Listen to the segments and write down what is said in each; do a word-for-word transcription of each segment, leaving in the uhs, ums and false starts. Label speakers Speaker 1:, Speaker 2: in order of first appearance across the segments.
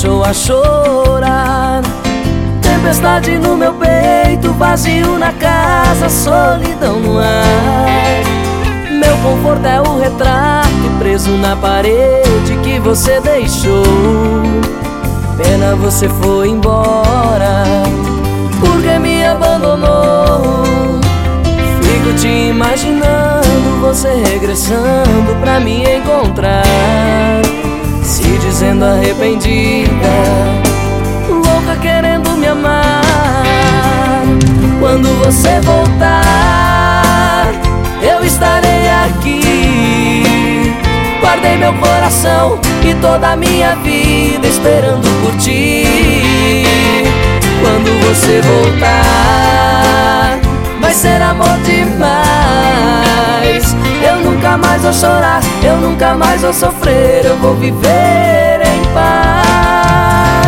Speaker 1: deixou a chorar. Tempestade no meu peito, vazio na casa, solidão no ar. Meu conforto é o retrato preso na parede que você deixou. Pena você foi embora, porque me abandonou. Fico te imaginando, você regressando pra me encontrar, se dizendo arrependida, louca querendo me amar. Quando você voltar, eu estarei aqui. Guardei meu coração e toda a minha vida esperando por ti. Quando você voltar, vai ser amor demais. Eu nunca mais vou chorar, eu nunca mais vou sofrer. Eu vou viver em paz.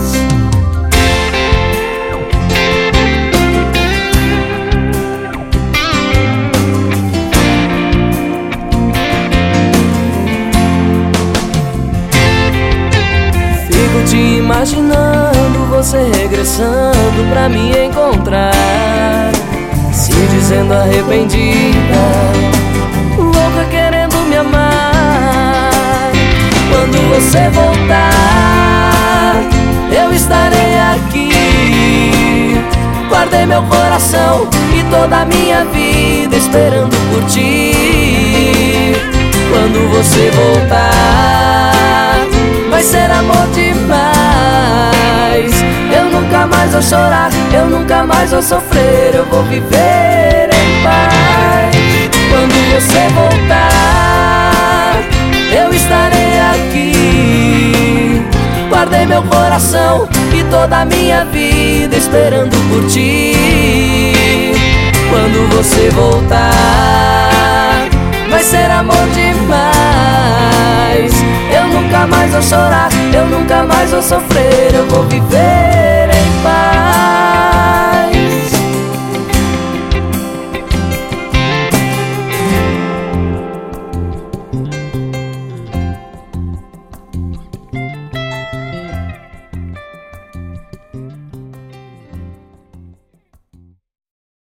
Speaker 1: Fico te imaginando, você regressando pra me encontrar, se dizendo arrependida, louca querendo me amar. Quando você voltar, eu estarei aqui. Guardei meu coração e toda a minha vida esperando por ti. Quando você voltar, vai ser amor demais. Eu nunca mais vou chorar, eu nunca mais vou sofrer. Eu vou viver em paz. Quando você voltar, eu estarei aqui. Guardei meu coração e toda a minha vida esperando por ti. Quando você voltar, vai ser amor demais. Eu nunca mais vou chorar, eu nunca mais vou sofrer. Eu vou viver